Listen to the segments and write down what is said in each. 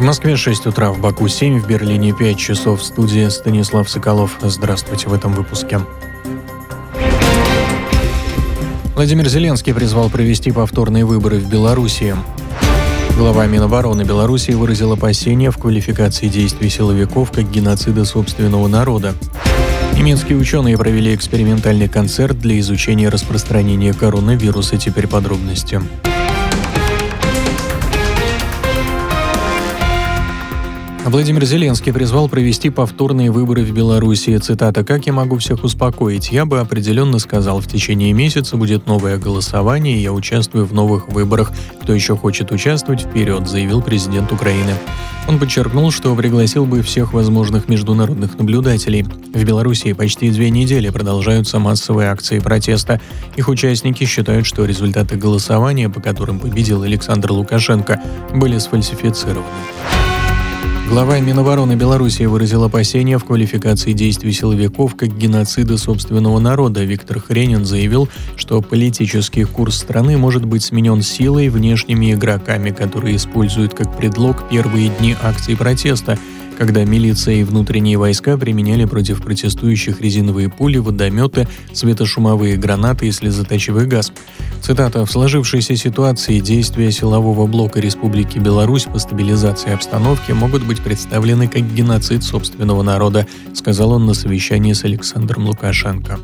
В Москве 6 утра, в Баку 7, в Берлине 5 часов. В студии Станислав Соколов. Здравствуйте в этом выпуске. Владимир Зеленский призвал провести повторные выборы в Белоруссии. Глава Минобороны Белоруссии выразил опасения в квалификации действий силовиков как геноцида собственного народа. Немецкие ученые провели экспериментальный концерт для изучения распространения коронавируса. Теперь подробности. Владимир Зеленский призвал провести повторные выборы в Белоруссии. Цитата: «Как я могу всех успокоить? Я бы определенно сказал, в течение месяца будет новое голосование, и я участвую в новых выборах. Кто еще хочет участвовать, вперед», — заявил президент Украины. Он подчеркнул, что пригласил бы всех возможных международных наблюдателей. В Белоруссии почти 2 недели продолжаются массовые акции протеста. Их участники считают, что результаты голосования, по которым победил Александр Лукашенко, были сфальсифицированы. Глава Минобороны Белоруссии выразил опасения в квалификации действий силовиков как геноцида собственного народа. Виктор Хренин заявил, что политический курс страны может быть сменен силой, внешними игроками, которые используют как предлог первые дни акций протеста, когда милиция и внутренние войска применяли против протестующих резиновые пули, водометы, светошумовые гранаты и слезоточивый газ. Цитата: «В сложившейся ситуации действия силового блока Республики Беларусь по стабилизации обстановки могут быть представлены как геноцид собственного народа», сказал он на совещании с Александром Лукашенко.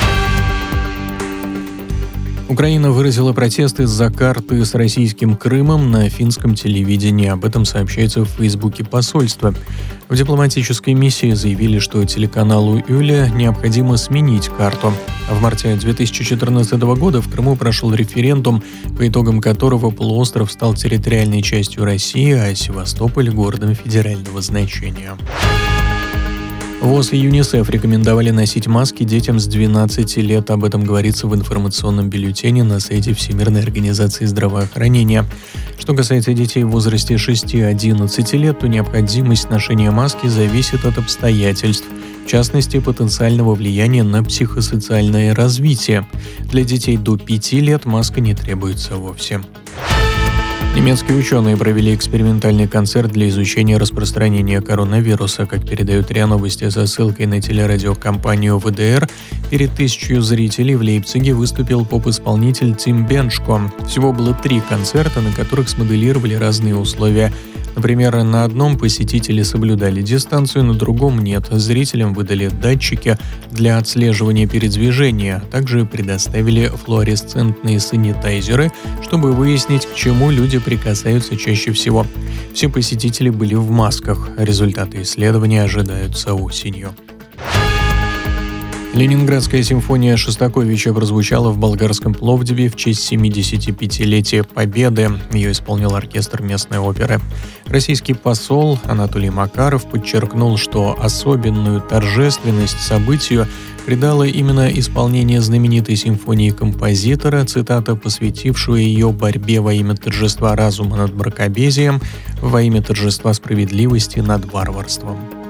Украина выразила протест из-за карты с российским Крымом на финском телевидении. Об этом сообщается в Фейсбуке посольства. В дипломатической миссии заявили, что телеканалу Юля необходимо сменить карту. В марте 2014 года в Крыму прошел референдум, по итогам которого полуостров стал территориальной частью России, а Севастополь – городом федерального значения. ВОЗ и ЮНИСЕФ рекомендовали носить маски детям с 12 лет. Об этом говорится в информационном бюллетене на сайте Всемирной организации здравоохранения. Что касается детей в возрасте 6-11 лет, то необходимость ношения маски зависит от обстоятельств, в частности, потенциального влияния на психосоциальное развитие. Для детей до 5 лет маска не требуется вовсе. Немецкие ученые провели экспериментальный концерт для изучения распространения коронавируса. Как передают РИА Новости со ссылкой на телерадиокомпанию ВДР, перед 1000 зрителей в Лейпциге выступил поп-исполнитель Тим Беншко. Всего было 3 концерта, на которых смоделировали разные условия. Например, на одном посетители соблюдали дистанцию, на другом нет. Зрителям выдали датчики для отслеживания передвижения, а также предоставили флуоресцентные санитайзеры, чтобы выяснить, к чему люди прикасаются чаще всего. Все посетители были в масках. Результаты исследования ожидаются осенью. Ленинградская симфония Шостаковича прозвучала в болгарском Пловдиве в честь 75-летия Победы. Ее исполнил оркестр местной оперы. Российский посол Анатолий Макаров подчеркнул, что особенную торжественность событию придало именно исполнение знаменитой симфонии композитора, цитата, посвятившего ее борьбе во имя торжества разума над мракобесием, во имя торжества справедливости над варварством.